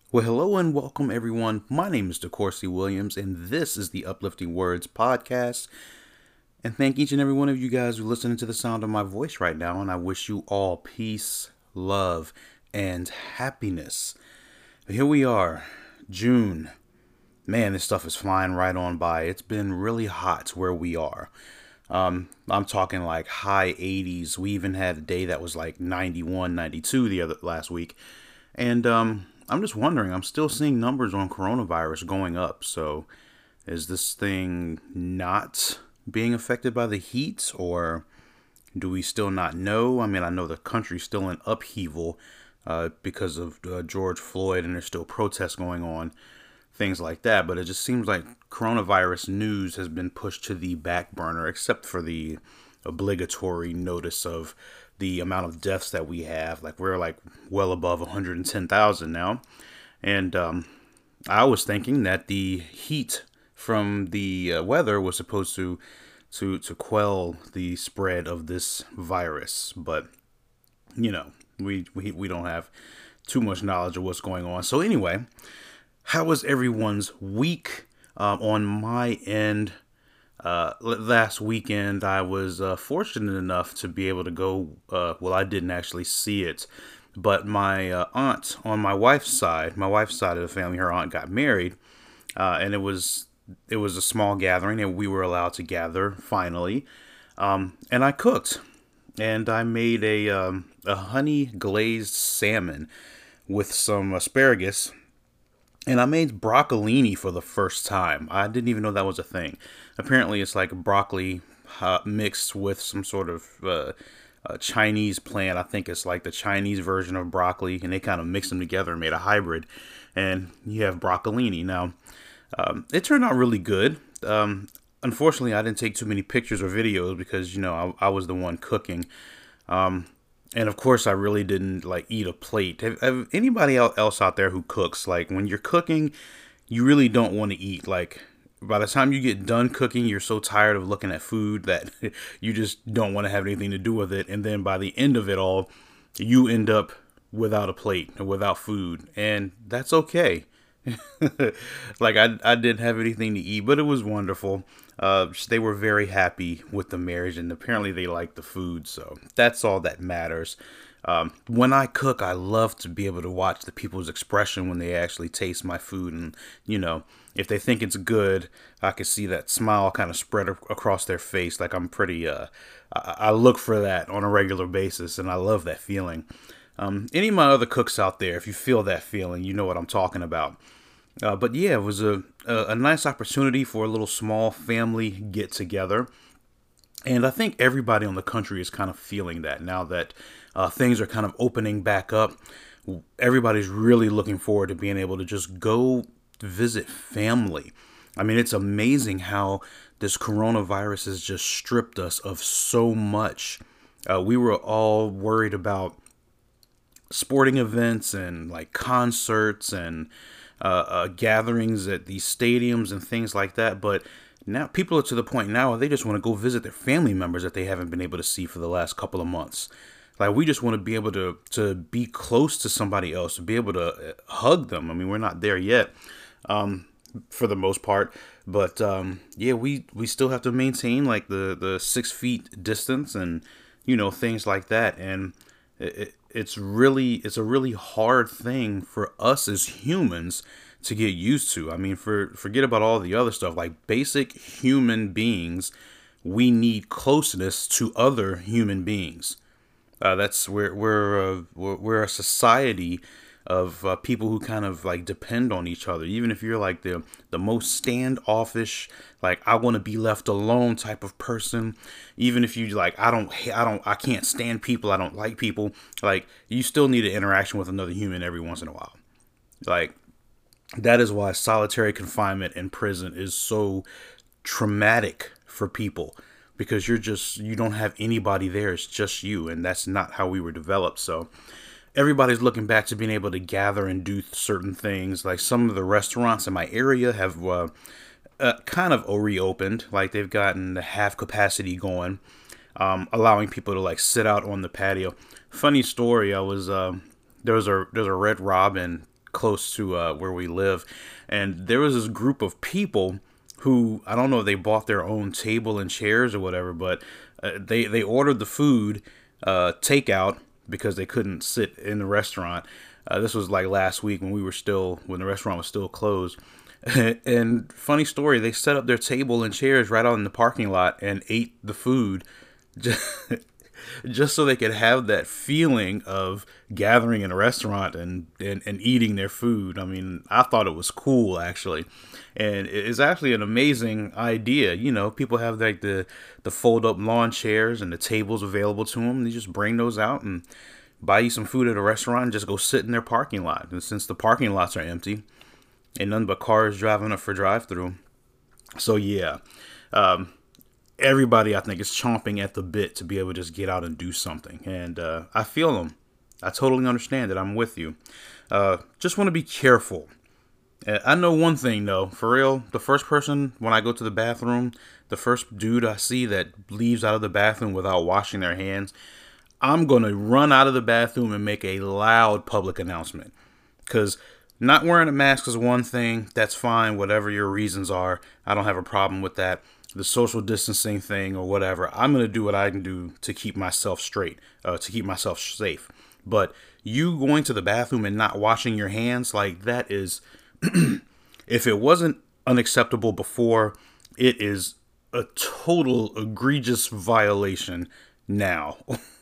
Well, hello and welcome, everyone. My name is DeCourcy Williams, and this is the Uplifting Words podcast. And thank each and every one of you guys who are listening to the sound of my voice right now. And I wish you all peace, love, and happiness. Here we are, June. Man, this stuff is flying right on by. It's been really hot where we are. I'm talking like high 80s. We even had a day that was like 91, 92 the other last week. And I'm just wondering, I'm still seeing numbers on coronavirus going up. So is this thing not being affected by the heat, or do we still not know? I mean, I know the country's still in upheaval because of George Floyd, and there's still protests going on, things like that. But it just seems like coronavirus news has been pushed to the back burner, except for the obligatory notice of the amount of deaths that we have. Like, we're like well above 110,000 now. And I was thinking that the heat from the weather was supposed to quell the spread of this virus, but we don't have too much knowledge of what's going on. So anyway, how was everyone's week? On my end, last weekend I was fortunate enough to be able to go. Well, I didn't actually see it, but my aunt on my wife's side of the family, her aunt got married, and it was a small gathering, and we were allowed to gather finally. And I cooked, and I made a honey glazed salmon with some asparagus, and I made broccolini for the first time. I didn't even know that was a thing. Apparently, it's like broccoli mixed with some sort of Chinese plant. I think it's like the Chinese version of broccoli, and they kind of mixed them together and made a hybrid. And you have broccolini. Now, it turned out really good. Unfortunately, I didn't take too many pictures or videos because, I was the one cooking. And of course, I really didn't like eat a plate. Have anybody else out there who cooks? Like, when you're cooking, you really don't want to eat. Like, by the time you get done cooking, you're so tired of looking at food that you just don't want to have anything to do with it. And then by the end of it all, you end up without a plate or without food. And that's okay. Like, I didn't have anything to eat, but it was wonderful. They were very happy with the marriage, and apparently they liked the food, so that's all that matters. When I cook, I love to be able to watch the people's expression when they actually taste my food, and if they think it's good, I can see that smile kind of spread across their face. Like, I'm pretty. I look for that on a regular basis, and I love that feeling. Any of my other cooks out there, if you feel that feeling, you know what I'm talking about. But yeah, it was a nice opportunity for a little small family get together. And I think everybody on the country is kind of feeling that now that things are kind of opening back up. Everybody's really looking forward to being able to just go visit family. I mean, it's amazing how this coronavirus has just stripped us of so much. We were all worried about sporting events and like concerts and gatherings at these stadiums and things like that. But now people are to the point now where they just want to go visit their family members that they haven't been able to see for the last couple of months. Like, we just want to be able to be close to somebody else, to be able to hug them. I mean, we're not there yet, for the most part, but yeah, we still have to maintain like the 6 feet distance and things like that. And it's a really hard thing for us as humans to get used to. I mean, forget about all the other stuff. Like, basic human beings, we need closeness to other human beings. That's where we're a society of people who kind of like depend on each other. Even if you're like the most standoffish, like, I want to be left alone type of person. Even if you like, I can't stand people. I don't like people. Like, you still need an interaction with another human every once in a while. Like, that is why solitary confinement in prison is so traumatic for people, because you don't have anybody there. It's just you, and that's not how we were developed. So everybody's looking back to being able to gather and do certain things. Like, some of the restaurants in my area have kind of reopened. Like, they've gotten the half capacity going, allowing people to like sit out on the patio. Funny story. I was there's a Red Robin close to where we live, and there was this group of people who, I don't know if they bought their own table and chairs or whatever, but they ordered the food takeout because they couldn't sit in the restaurant. This was like last week when when the restaurant was still closed. And funny story, they set up their table and chairs right out in the parking lot and ate the food just so they could have that feeling of gathering in a restaurant and eating their food. I mean, I thought it was cool, actually. And it's actually an amazing idea. You know, people have like the fold-up lawn chairs and the tables available to them. They just bring those out and buy you some food at a restaurant and just go sit in their parking lot. And since the parking lots are empty and none but cars driving up for drive-through. So, yeah. Everybody, I think, is chomping at the bit to be able to just get out and do something. And I feel them. I totally understand it. I'm with you. Just want to be careful. I know one thing, though. For real, the first person, when I go to the bathroom, the first dude I see that leaves out of the bathroom without washing their hands, I'm going to run out of the bathroom and make a loud public announcement. Because not wearing a mask is one thing. That's fine. Whatever your reasons are, I don't have a problem with that. The social distancing thing or whatever, I'm going to do what I can do to keep myself straight, to keep myself safe. But you going to the bathroom and not washing your hands, like that is, if it wasn't unacceptable before, it is a total egregious violation now.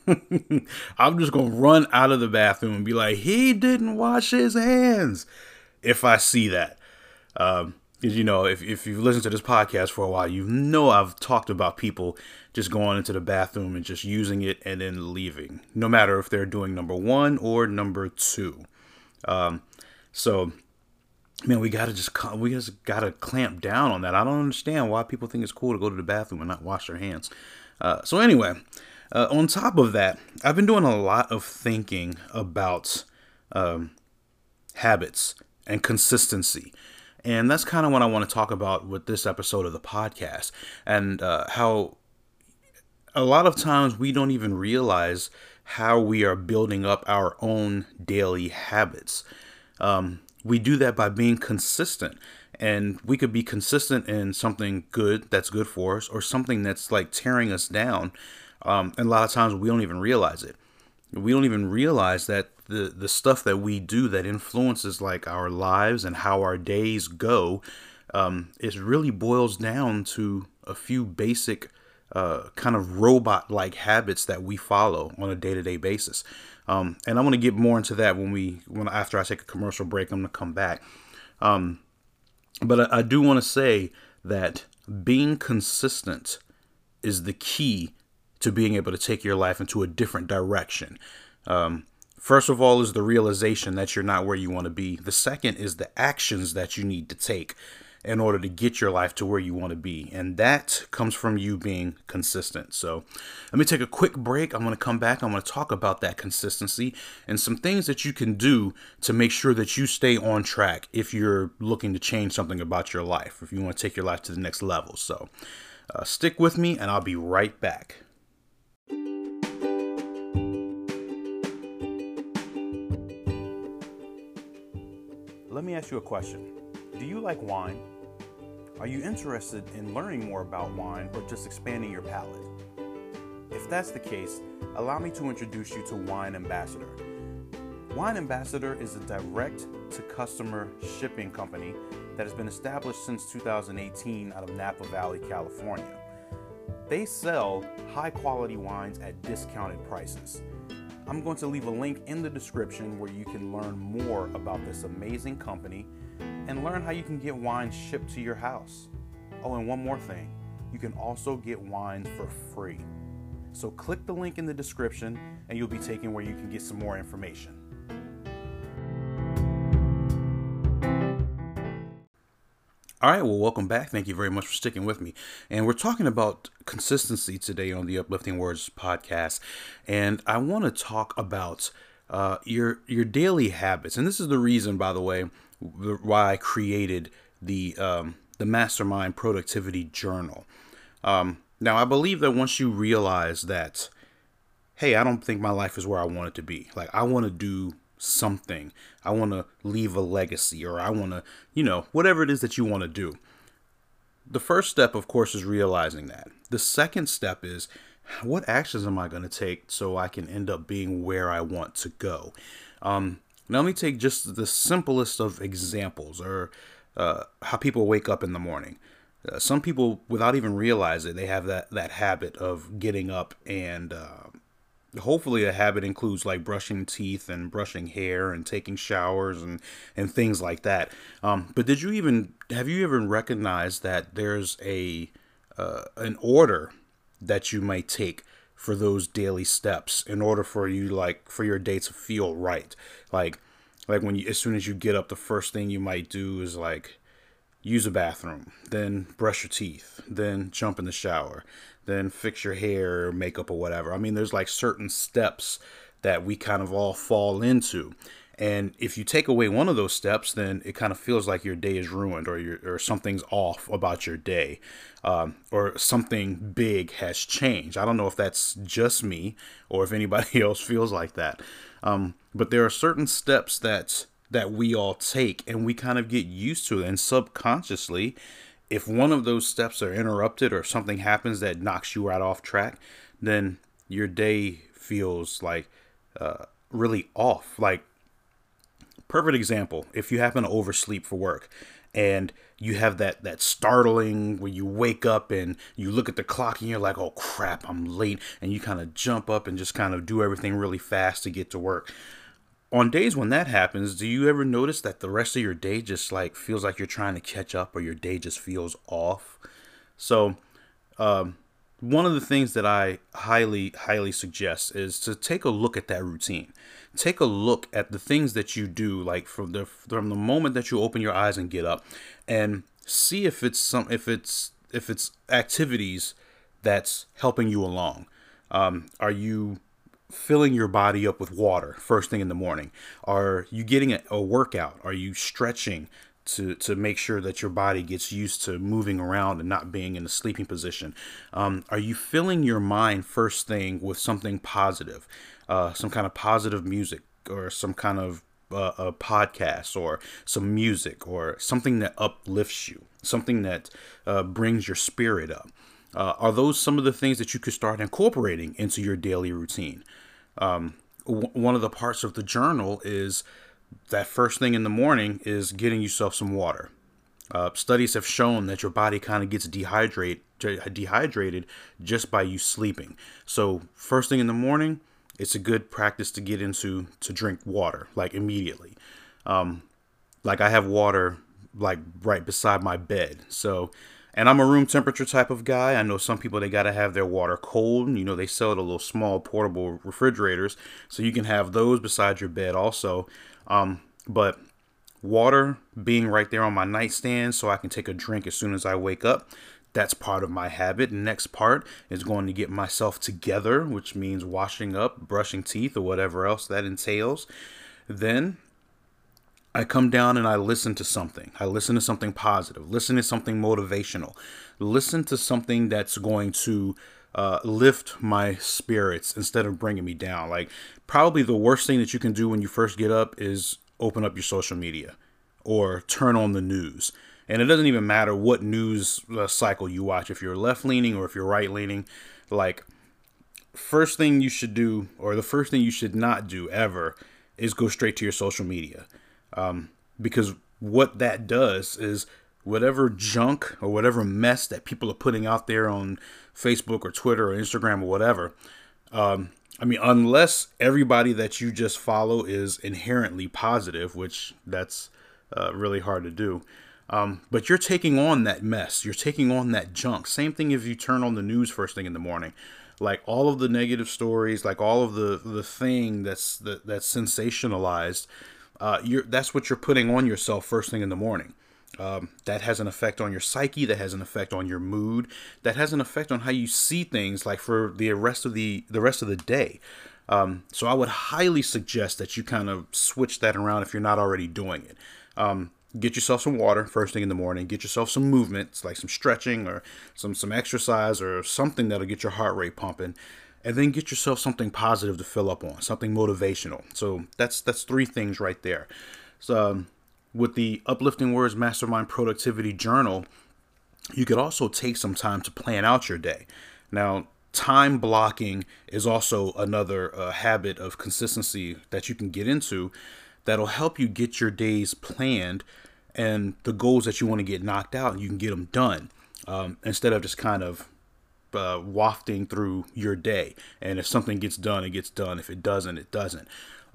I'm just going to run out of the bathroom and be like, he didn't wash his hands if I see that. Because, you know, if you've listened to this podcast for a while, you know I've talked about people just going into the bathroom and just using it and then leaving, no matter if they're doing number one or number two. So, man, we just gotta clamp down on that. I don't understand why people think it's cool to go to the bathroom and not wash their hands. So anyway, on top of that, I've been doing a lot of thinking about habits and consistency. And that's kind of what I want to talk about with this episode of the podcast, and how a lot of times we don't even realize how we are building up our own daily habits. We do that by being consistent, and we could be consistent in something good that's good for us or something that's like tearing us down. And a lot of times we don't even realize it. We don't even realize that the stuff that we do that influences like our lives and how our days go, it really boils down to a few basic kind of robot-like habits that we follow on a day-to-day basis. And I'm going to get more into that after I take a commercial break. I'm going to come back. But I do want to say that being consistent is the key to being able to take your life into a different direction. First of all is the realization that you're not where you want to be. The second is the actions that you need to take in order to get your life to where you want to be. And that comes from you being consistent. So let me take a quick break. I'm going to come back. I'm going to talk about that consistency and some things that you can do to make sure that you stay on track if you're looking to change something about your life, if you want to take your life to the next level. So stick with me and I'll be right back. Let me ask you a question. Do you like wine? Are you interested in learning more about wine or just expanding your palate? If that's the case, allow me to introduce you to Wine Ambassador. Wine Ambassador is a direct-to-customer shipping company that has been established since 2018 out of Napa Valley, California. They sell high-quality wines at discounted prices. I'm going to leave a link in the description where you can learn more about this amazing company and learn how you can get wine shipped to your house. Oh, and one more thing. You can also get wine for free. So click the link in the description and you'll be taken where you can get some more information. All right, well, welcome back. Thank you very much for sticking with me. And we're talking about consistency today on the Uplifting Words podcast. And I want to talk about your daily habits. And this is the reason, by the way, why I created the Mastermind Productivity Journal. Now, I believe that once you realize that, hey, I don't think my life is where I want it to be. Like, I want to do something. I want to leave a legacy, or I want to, whatever it is that you want to do. The first step, of course, is realizing that. The second step is, what actions am I going to take so I can end up being where I want to go? Now, let me take just the simplest of examples, or how people wake up in the morning. Some people, without even realizing, they have that habit of getting up, and hopefully a habit includes like brushing teeth and brushing hair and taking showers and things like that. But have you even recognized that there's an order that you might take for those daily steps in order for you, like, for your day to feel right? Like when as soon as you get up, the first thing you might do is like use a bathroom, then brush your teeth, then jump in the shower, then fix your hair or makeup or whatever. I mean, there's like certain steps that we kind of all fall into. And if you take away one of those steps, then it kind of feels like your day is ruined, or something's off about your day, or something big has changed. I don't know if that's just me or if anybody else feels like that. But there are certain steps that we all take, and we kind of get used to it. And subconsciously, if one of those steps are interrupted or something happens that knocks you right off track, then your day feels like really off. Like, perfect example, if you happen to oversleep for work and you have that startling where you wake up and you look at the clock and you're like, oh crap, I'm late, and you kind of jump up and just kind of do everything really fast to get to work. On days when that happens, do you ever notice that the rest of your day just like feels like you're trying to catch up, or your day just feels off? So one of the things that I highly suggest is to take a look at that routine. Take a look at the things that you do, like from the moment that you open your eyes and get up, and see if it's activities that's helping you along. Are you filling your body up with water first thing in the morning? Are you getting a workout? Are you stretching to make sure that your body gets used to moving around and not being in a sleeping position? Are you filling your mind first thing with something positive, some kind of positive music, or some kind of a podcast, or some music, or something that uplifts you, something that brings your spirit up? Are those some of the things that you could start incorporating into your daily routine? One of the parts of the journal is that first thing in the morning is getting yourself some water. Studies have shown that your body kind of gets dehydrated just by you sleeping. So first thing in the morning, it's a good practice to get into to drink water, like immediately. Like I have water like right beside my bed. So, and I'm a room temperature type of guy. I know some people, they got to have their water cold. They sell the little small portable refrigerators, so you can have those beside your bed also. But water being right there on my nightstand so I can take a drink as soon as I wake up, that's part of my habit. The next part is going to get myself together, which means washing up, brushing teeth, or whatever else that entails. Then I come down and I listen to something. I listen to something positive. Listen to something motivational. Listen to something that's going to lift my spirits instead of bringing me down. Like, probably the worst thing that you can do when you first get up is open up your social media or turn on the news. And it doesn't even matter what news cycle you watch, if you're left leaning or if you're right leaning. Like, first thing you should do, or the first thing you should not do ever, is go straight to your social media. Because what that does is whatever junk or whatever mess that people are putting out there on Facebook or Twitter or Instagram or whatever, unless everybody that you just follow is inherently positive, which that's really hard to do. But you're taking on that mess. You're taking on that junk. Same thing if you turn on the news first thing in the morning. Like all of the negative stories, like all of the thing that's sensationalized, that's what you're putting on yourself first thing in the morning. That has an effect on your psyche. That has an effect on your mood. That has an effect on how you see things, like for the rest of the day. So I would highly suggest that you kind of switch that around if you're not already doing it. Get yourself some water first thing in the morning. Get yourself some movement, like some stretching or some exercise or something that'll get your heart rate pumping. and then get yourself something positive to fill up on, something motivational. So that's three things right there. So with the Uplifting Words Mastermind Productivity Journal, you could also take some time to plan out your day. Now, time blocking is also another habit of consistency that you can get into that'll help you get your days planned and the goals that you want to get knocked out, and you can get them done instead of just kind of wafting through your day. And if something gets done, it gets done. If it doesn't, it doesn't.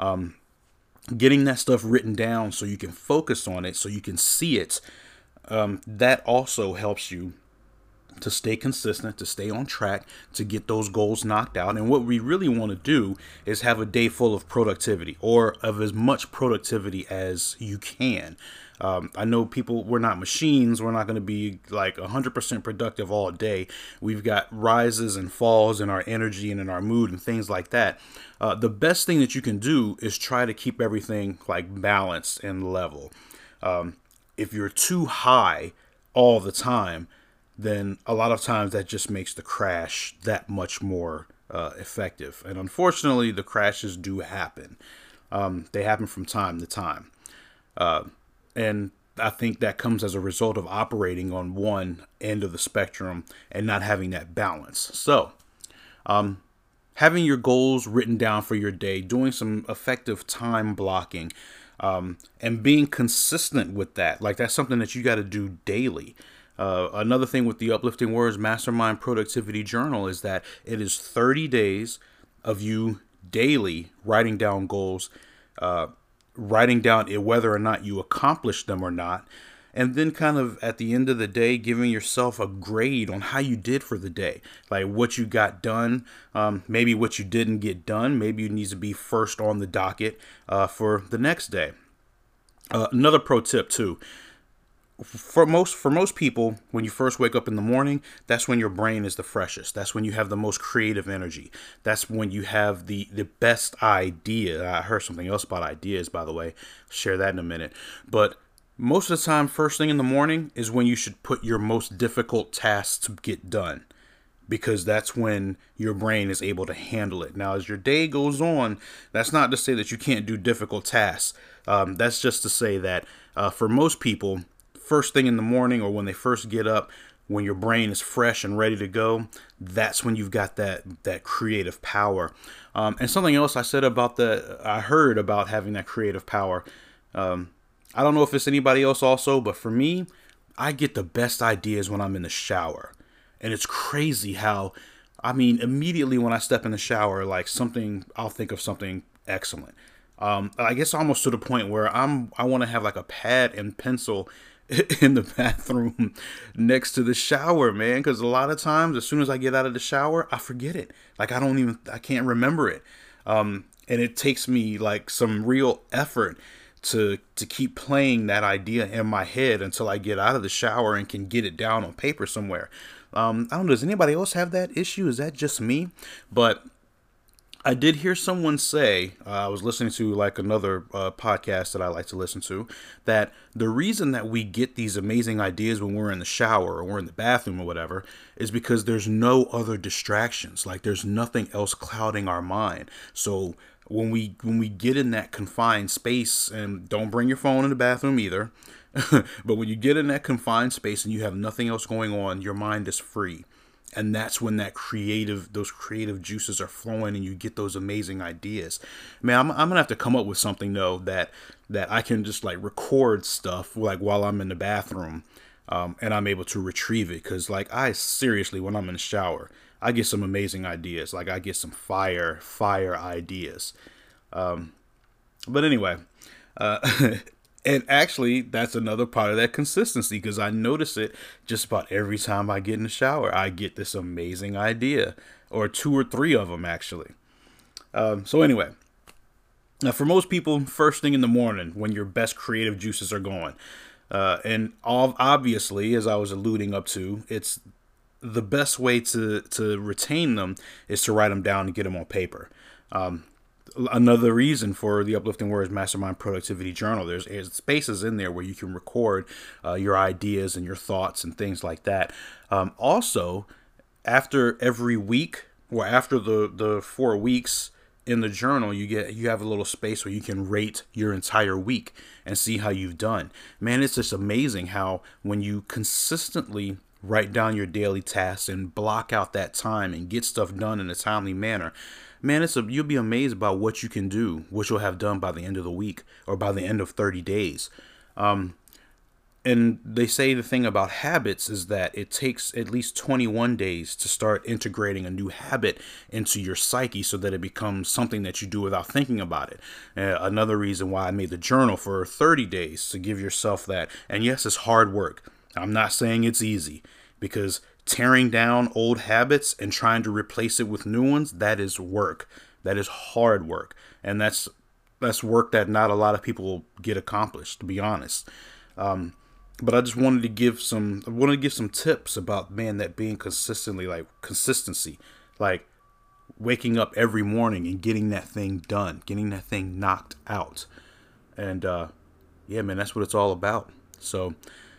Getting that stuff written down so you can focus on it, so you can see it, that also helps you to stay consistent, to stay on track, to get those goals knocked out. And what we really want to do is have a day full of productivity, or of as much productivity as you can. I know we're not machines. We're not going to be like 100% productive all day. We've got rises and falls in our energy and in our mood and things like that. The best thing that you can do is try to keep everything like balanced and level. If you're too high all the time, then a lot of times that just makes the crash that much more effective. And unfortunately, the crashes do happen. They happen from time to time. And I think that comes as a result of operating on one end of the spectrum and not having that balance. So, having your goals written down for your day, doing some effective time blocking, and being consistent with that. Like, that's something that you got to do daily. Another thing with the Uplifting Words Mastermind Productivity Journal is that it is 30 days of you daily writing down goals, writing down whether or not you accomplish them or not, and then kind of at the end of the day, giving yourself a grade on how you did for the day, like what you got done, maybe what you didn't get done, maybe you need to be first on the docket for the next day. Another pro tip too. For most people, when you first wake up in the morning, that's when your brain is the freshest. That's when you have the most creative energy. That's when you have the best idea. I heard something else about ideas, by the way. Share that in a minute. But most of the time, first thing in the morning is when you should put your most difficult tasks to get done, because that's when your brain is able to handle it. Now, as your day goes on, that's not to say that you can't do difficult tasks. That's just to say that for most people, first thing in the morning, or when they first get up, when your brain is fresh and ready to go, that's when you've got that creative power. And something else I heard about having that creative power. I don't know if it's anybody else also, but for me, I get the best ideas when I'm in the shower. And it's crazy how, immediately when I step in the shower, like I'll think of something excellent. I guess almost to the point where I want to have like a pad and pencil in the bathroom next to the shower, man. Because a lot of times, as soon as I get out of the shower, I forget it. Like I can't remember it. And it takes me like some real effort to keep playing that idea in my head until I get out of the shower and can get it down on paper somewhere. I don't know. Does anybody else have that issue? Is that just me? But I did hear someone say, I was listening to like another podcast that I like to listen to, that the reason that we get these amazing ideas when we're in the shower or we're in the bathroom or whatever is because there's no other distractions. Like there's nothing else clouding our mind. So when we get in that confined space, and don't bring your phone in the bathroom either, but when you get in that confined space and you have nothing else going on, your mind is free. And that's when those creative juices are flowing and you get those amazing ideas. Man, I'm gonna have to come up with something though that I can just like record stuff like while I'm in the bathroom, and I'm able to retrieve it. Cause like seriously, when I'm in the shower, I get some amazing ideas. Like I get some fire ideas. But anyway, and actually, that's another part of that consistency, because I notice it just about every time I get in the shower. I get this amazing idea, or 2 or 3 of them, actually. So anyway, now for most people, first thing in the morning, when your best creative juices are going, and obviously, as I was alluding up to, it's the best way to retain them is to write them down and get them on paper. Another reason for the Uplifting Words Mastermind Productivity Journal, there's spaces in there where you can record your ideas and your thoughts and things like that. Also, after every week, or after the 4 weeks in the journal, you have a little space where you can rate your entire week and see how you've done. Man, it's just amazing how when you consistently write down your daily tasks and block out that time and get stuff done in a timely manner, man, you'll be amazed about what you can do, what you'll have done by the end of the week or by the end of 30 days. And they say the thing about habits is that it takes at least 21 days to start integrating a new habit into your psyche so that it becomes something that you do without thinking about it. Another reason why I made the journal for 30 days to give yourself that. And yes, it's hard work. I'm not saying it's easy, because tearing down old habits and trying to replace it with new ones, that is work. That is hard work. And that's work that not a lot of people get accomplished, to be honest. But I just wanted to give some tips about, man, that being consistency, like waking up every morning and getting that thing done, getting that thing knocked out. And yeah, man, that's what it's all about. So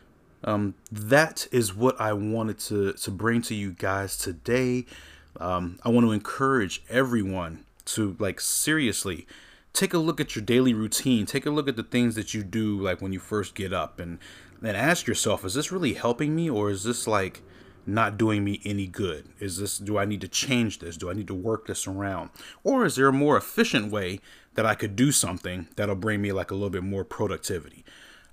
that is what I wanted to bring to you guys today. I want to encourage everyone to, like, seriously take a look at your daily routine. Take a look at the things that you do, like when you first get up, and then ask yourself, is this really helping me, or is this like not doing me any good? Do I need to change this? Do I need to work this around? Or is there a more efficient way that I could do something that'll bring me like a little bit more productivity?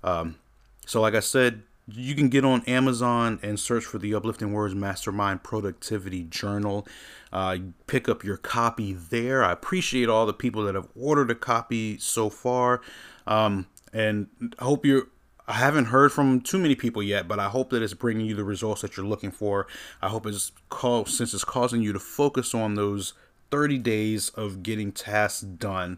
So like I said, you can get on Amazon and search for the Uplifting Words Mastermind Productivity Journal. Pick up your copy there. I appreciate all the people that have ordered a copy so far. And I haven't heard from too many people yet, but I hope that it's bringing you the results that you're looking for. I hope since it's causing you to focus on those 30 days of getting tasks done.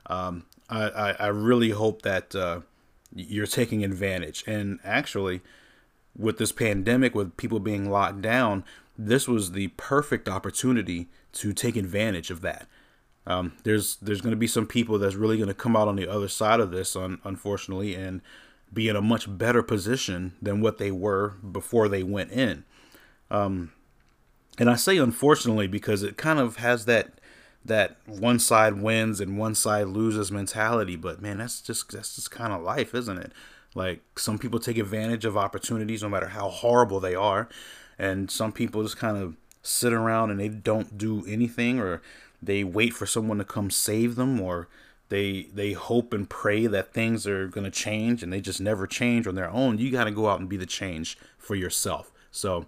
I really hope that you're taking advantage. And actually, with this pandemic, with people being locked down, this was the perfect opportunity to take advantage of that. There's going to be some people that's really going to come out on the other side of this, unfortunately, and be in a much better position than what they were before they went in. And I say unfortunately because it kind of has that one side wins and one side loses mentality. But man, that's just kind of life, isn't it? Like, some people take advantage of opportunities no matter how horrible they are, and some people just kind of sit around and they don't do anything, or they wait for someone to come save them, or they hope and pray that things are going to change, and they just never change on their own. You got to go out and be the change for yourself. So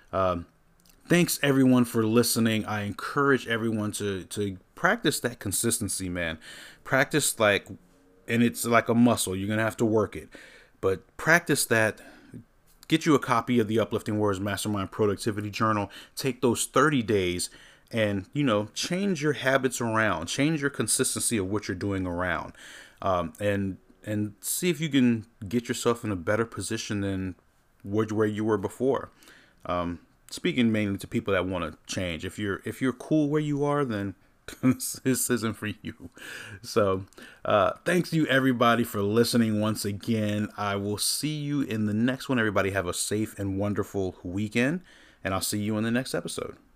thanks everyone for listening. I encourage everyone to practice that consistency, man. Practice, and it's like a muscle. You're going to have to work it, but practice that. Get you a copy of the Uplifting Words Mastermind Productivity Journal. Take those 30 days and, change your habits around, change your consistency of what you're doing around, and see if you can get yourself in a better position than where you were before. Speaking mainly to people that want to change. If you're cool where you are, then this isn't for you. So, thanks you everybody for listening once again. I will see you in the next one. Everybody have a safe and wonderful weekend, and I'll see you in the next episode.